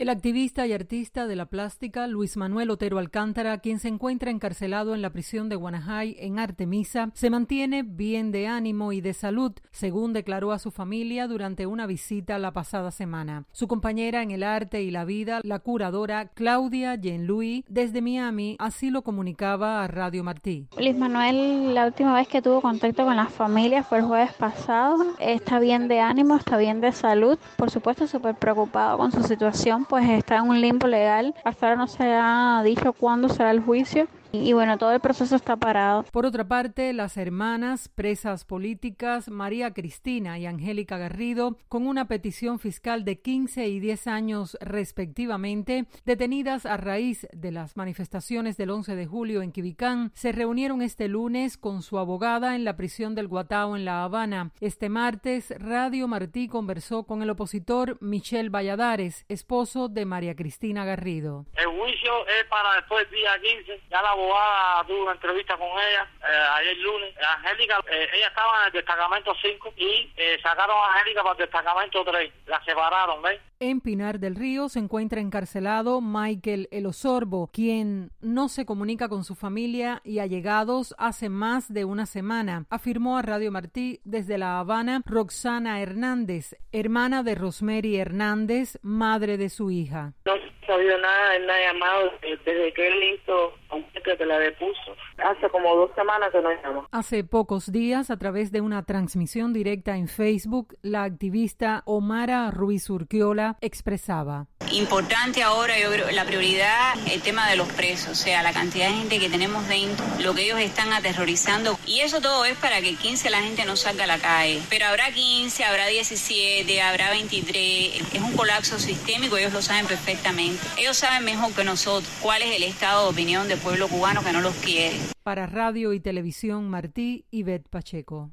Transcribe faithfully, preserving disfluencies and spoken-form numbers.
El activista y artista de la plástica Luis Manuel Otero Alcántara, quien se encuentra encarcelado en la prisión de Guanajay en Artemisa, se mantiene bien de ánimo y de salud, según declaró a su familia durante una visita la pasada semana. Su compañera en el arte y la vida, la curadora Claudia Jean-Louis, desde Miami, así lo comunicaba a Radio Martí. Luis Manuel, la última vez que tuvo contacto con la familia fue el jueves pasado. Está bien de ánimo, está bien de salud. Por supuesto, súper preocupado con su situación, pues está en un limbo legal. Hasta ahora no se ha dicho cuándo será el juicio. Y bueno, todo el proceso está parado. Por otra parte, las hermanas presas políticas María Cristina y Angélica Garrido, con una petición fiscal de quince y diez años respectivamente, detenidas a raíz de las manifestaciones del once de julio en Quibicán, se reunieron este lunes con su abogada en la prisión del Guatao en La Habana. Este martes, Radio Martí conversó con el opositor Michel Valladares, esposo de María Cristina Garrido. El juicio es para después del día quince, ya la abogada tuvo una entrevista con ella eh, ayer lunes. Angélica, eh, ella estaba en el destacamento cinco y eh, sacaron a Angélica para el destacamento tres, la separaron, ¿ves? En Pinar del Río se encuentra encarcelado Michael El Osorbo, quien no se comunica con su familia y allegados hace más de una semana, afirmó a Radio Martí desde La Habana Roxana Hernández, hermana de Rosemary Hernández, madre de su hija. No he sabido nada, él me ha llamado desde que él hizo, aunque te la depuso. Hace como dos semanas que no llama. Hace pocos días, a través de una transmisión directa en Facebook, la activista Omara Ruiz Urquiola expresaba: importante ahora, yo creo, la prioridad, el tema de los presos, o sea, la cantidad de gente que tenemos dentro, lo que ellos están aterrorizando, y eso todo es para que quince la gente no salga a la calle, pero habrá quince, habrá diecisiete, habrá veintitrés, es un colapso sistémico, ellos lo saben perfectamente, ellos saben mejor que nosotros cuál es el estado de opinión del pueblo cubano que no los quiere. Para Radio y Televisión Martí, Ivette Pacheco.